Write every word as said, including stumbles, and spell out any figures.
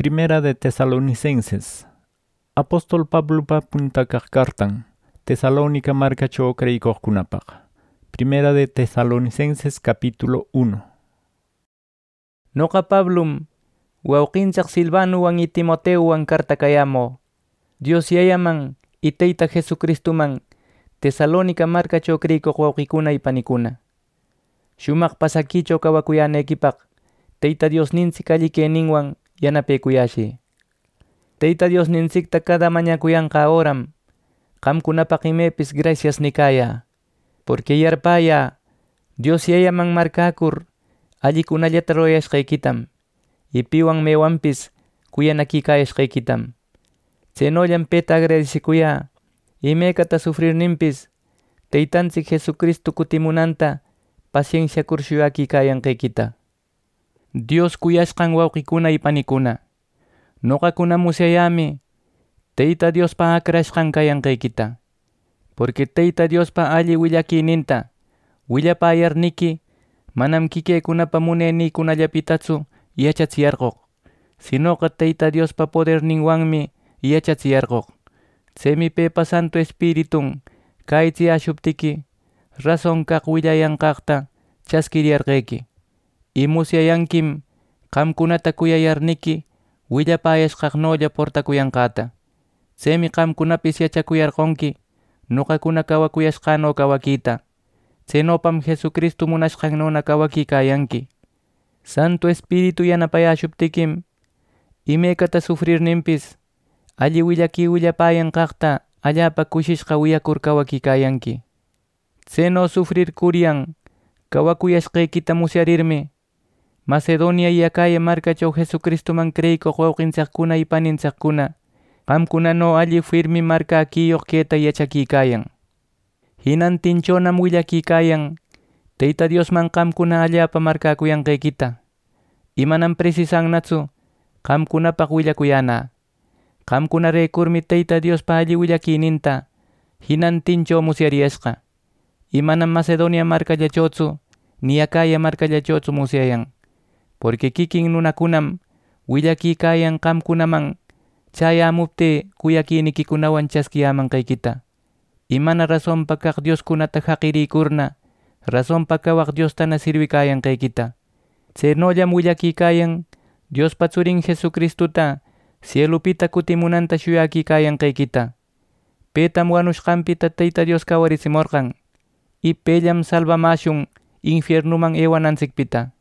Primera de Tesalonicenses. Apóstol Pablo pa puntakaq kartan. Tesalónica marcacho creikoqkunapaq. Primera de Tesalonicenses capítulo uno. Noqa Pablum, wawqinchaq Silvanuwan y Timoteuwan kartakayamo. Dios yayaman y tayta Jesucristuman Tesalónica marcacho creikoq wawqikuna y panikuna. Shumaq pasakicho kawakuyanekipaq tayta Dios ninchik alli kayninwan yanapaykuyashi. Tayta Dios ninchikta cada mañakuyanqa oram qamkunapaq imapis gracias nikaya. Porque yarpaya Dios yayaman markakur allikunallata rurayashqaykitam y piwan mewanpis kuyanakikayashqaykitam. Chaynollam payta agradecikuya imaykata sufrirninpis taytanchik Jesucristo kutimunanta pacienciakur shuyakikayanqaykita. Dios kuyashqan wawqikuna y panikuna, noqakuna musyayami tayta Diospa akrashqan kayanqaykita. Porque tayta Diospa alli willakiyninta willapayarniki manam kikaykunapa munayniykunallapitatsu yachachiyarquq, sinoqa tayta Diospa poderninwanmi yachachiyarquq. Chaymi paypa Santo Espiritun kaychiyashuptiki razon kaq willayanqaqta chaskiriyarqayki. Y musyayankim qamkunata kuyayarniki willapayashqaqnolla portakuyanqata. Chaymi qamkunapis yachakuyarqonki nuqakuna kawakuyashqano kawakita. Chaynopam Jesucristo munashqannuna kawakikayanki. Santo Espíritu yanapayashuptikim imaykata sufrirninpis alli willaki willapayanqaqta allapa kushishqa willakur kawakikayanki. Chayno sufrirkuryan kawakuyashqaykita musyarirmi Macedonia y Acaya marcachaw Jesucristoman creikoq wawqinchaqkuna y paninchaqkuna qamkunano alli firmi marka akiyuq kayta yachakikayan. Hinantinchonam willakikayan tayta Diosman qamkuna allapa markakuyanqaykita. Imanam precisannatsu qamkunapaq willakuyana. Qamkunaraykurmi tayta Diospa alli willakiyninta hinantinchaw musyariyashqa. Imanam Macedonia markallachawtsu ni Acaya markallachawtsu musyayan. Porque kikin nunakunam willakikayan qamkunaman chayamupti kuyakinikikunawan chaskiyamanqaykita. Imana razonpa kaq Dioskunata haqiriykurna razonpa kawaq Diostana sirwikayanqaykita. Chaynollam willakikayan Diospa Tzurin Jesucristuta cielupita kutimunanta shuyakikayanqaykita. Paytam wanushqanpita tayta Dios kawarisimurqan y payllam salvamashun infiernuman aywananchikpita.